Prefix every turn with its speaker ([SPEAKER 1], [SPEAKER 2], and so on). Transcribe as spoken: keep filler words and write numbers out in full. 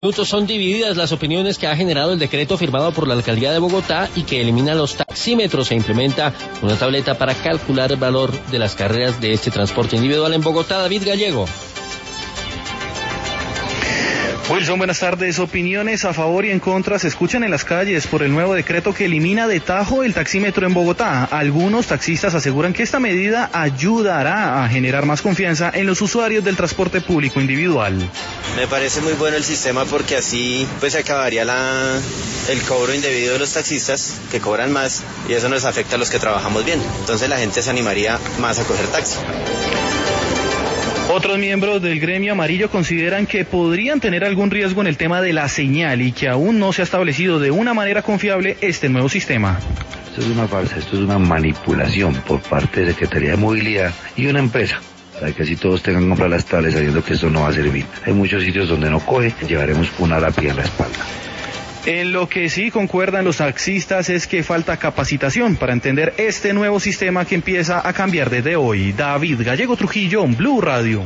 [SPEAKER 1] Son divididas las opiniones que ha generado el decreto firmado por la Alcaldía de Bogotá y que elimina los taxímetros e implementa una tableta para calcular el valor de las carreras de este transporte individual en Bogotá. David Gallego.
[SPEAKER 2] Wilson, buenas tardes. Opiniones a favor y en contra se escuchan en las calles por el nuevo decreto que elimina de tajo el taxímetro en Bogotá. Algunos taxistas aseguran que esta medida ayudará a generar más confianza en los usuarios del transporte público individual.
[SPEAKER 3] Me parece muy bueno el sistema porque así pues se acabaría la, el cobro indebido de los taxistas que cobran más y eso nos afecta a los que trabajamos bien. Entonces la gente se animaría más a coger taxi.
[SPEAKER 2] Otros miembros del gremio amarillo consideran que podrían tener algún riesgo en el tema de la señal y que aún no se ha establecido de una manera confiable este nuevo sistema.
[SPEAKER 4] Esto es una farsa, esto es una manipulación por parte de Secretaría de Movilidad y una empresa. Para que así todos tengan que comprar las tablas sabiendo que esto no va a servir. Hay muchos sitios donde no coge, llevaremos una lápida en la espalda.
[SPEAKER 2] En lo que sí concuerdan los taxistas es que falta capacitación para entender este nuevo sistema que empieza a cambiar desde hoy. David Gallego Trujillo, Blue Radio.